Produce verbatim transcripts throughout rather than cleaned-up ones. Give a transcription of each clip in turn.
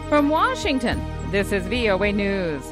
From Washington, this is V O A News.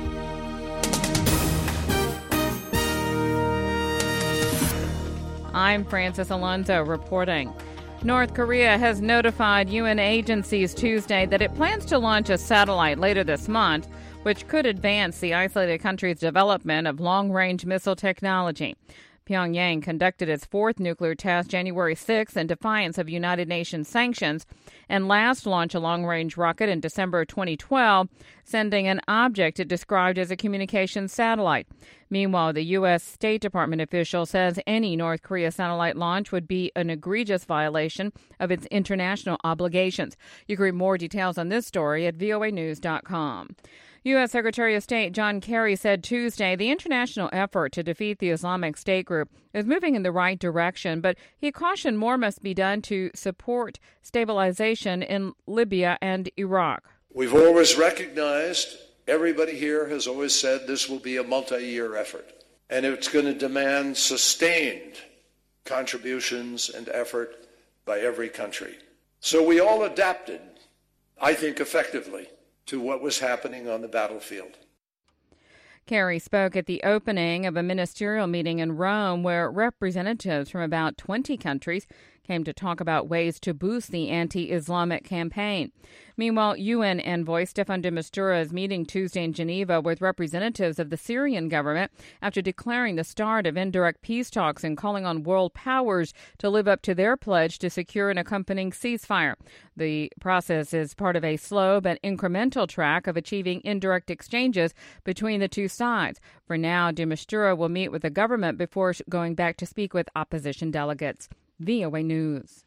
I'm Francis Alonso reporting. North Korea has notified U N agencies Tuesday that it plans to launch a satellite later this month, which could advance the isolated country's development of long-range missile technology. Pyongyang conducted its fourth nuclear test January sixth in defiance of United Nations sanctions and last launched a long-range rocket in December twenty twelve, sending an object it described as a communications satellite. Meanwhile, the U S. State Department official says any North Korea satellite launch would be an egregious violation of its international obligations. You can read more details on this story at V O A news dot com. U S. Secretary of State John Kerry said Tuesday the international effort to defeat the Islamic State group is moving in the right direction, but he cautioned more must be done to support stabilization in Libya and Iraq. We've always recognized, everybody here has always said this will be a multi-year effort, and it's going to demand sustained contributions and effort by every country. So we all adapted, I think, effectively to what was happening on the battlefield. Kerry spoke at the opening of a ministerial meeting in Rome where representatives from about twenty countries came to talk about ways to boost the anti-Islamic campaign. Meanwhile, U N envoy Staffan de Mistura is meeting Tuesday in Geneva with representatives of the Syrian government after declaring the start of indirect peace talks and calling on world powers to live up to their pledge to secure an accompanying ceasefire. The process is part of a slow but incremental track of achieving indirect exchanges between the two sides. For now, de Mistura will meet with the government before going back to speak with opposition delegates. V O A News.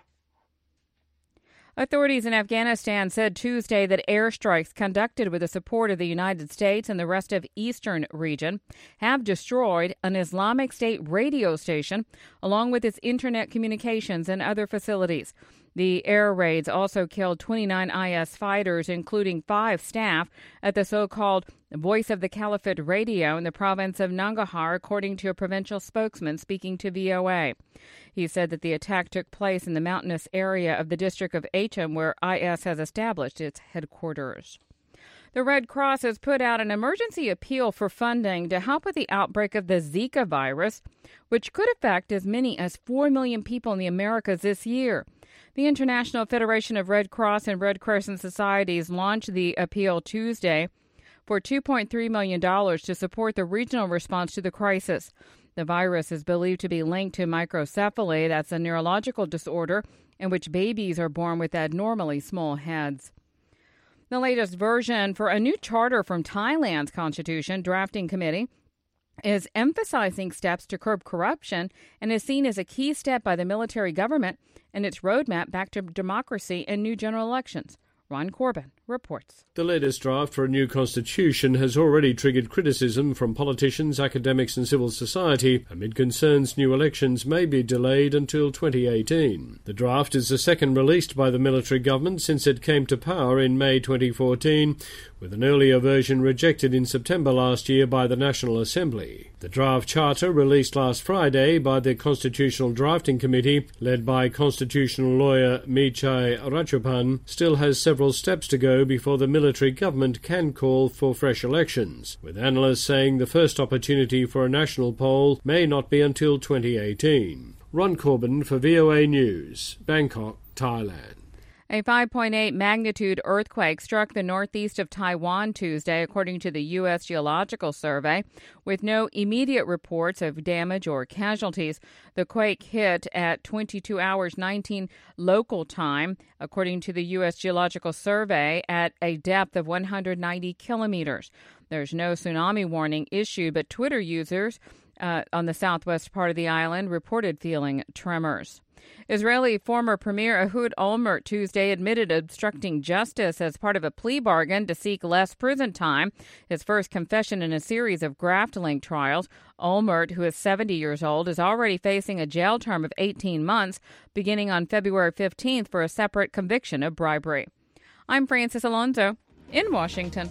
Authorities in Afghanistan said Tuesday that airstrikes conducted with the support of the United States and the rest of eastern region have destroyed an Islamic State radio station, along with its internet communications and other facilities. The air raids also killed twenty-nine I S fighters, including five staff, at the so-called Voice of the Caliphate radio in the province of Nangarhar, according to a provincial spokesman speaking to V O A. He said that the attack took place in the mountainous area of the district of Achem, where I S has established its headquarters. The Red Cross has put out an emergency appeal for funding to help with the outbreak of the Zika virus, which could affect as many as four million people in the Americas this year. The International Federation of Red Cross and Red Crescent Societies launched the appeal Tuesday for two point three million dollars to support the regional response to the crisis. The virus is believed to be linked to microcephaly. That's a neurological disorder in which babies are born with abnormally small heads. The latest version for a new charter from Thailand's Constitution Drafting Committee is emphasizing steps to curb corruption and is seen as a key step by the military government and its roadmap back to democracy and new general elections. Ron Corbin reports. The latest draft for a new constitution has already triggered criticism from politicians, academics and civil society amid concerns new elections may be delayed until twenty eighteen. The draft is the second released by the military government since it came to power in May twenty fourteen, with an earlier version rejected in September last year by the National Assembly. The draft charter, released last Friday by the Constitutional Drafting Committee, led by constitutional lawyer Michai Rajapan, still has several steps to go before the military government can call for fresh elections, with analysts saying the first opportunity for a national poll may not be until twenty eighteen. Ron Corbin for V O A News, Bangkok, Thailand. A five point eight magnitude earthquake struck the northeast of Taiwan Tuesday, according to the U S. Geological Survey, with no immediate reports of damage or casualties. The quake hit at twenty-two hours nineteen local time, according to the U S. Geological Survey, at a depth of one hundred ninety kilometers. There's no tsunami warning issued, but Twitter users uh, on the southwest part of the island reported feeling tremors. Israeli former Premier Ehud Olmert Tuesday admitted obstructing justice as part of a plea bargain to seek less prison time, his first confession in a series of graft-linked trials. Olmert, who is seventy years old, is already facing a jail term of eighteen months, beginning on February fifteenth for a separate conviction of bribery. I'm Francis Alonso in Washington.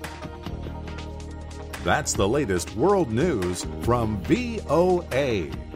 That's the latest world news from V O A.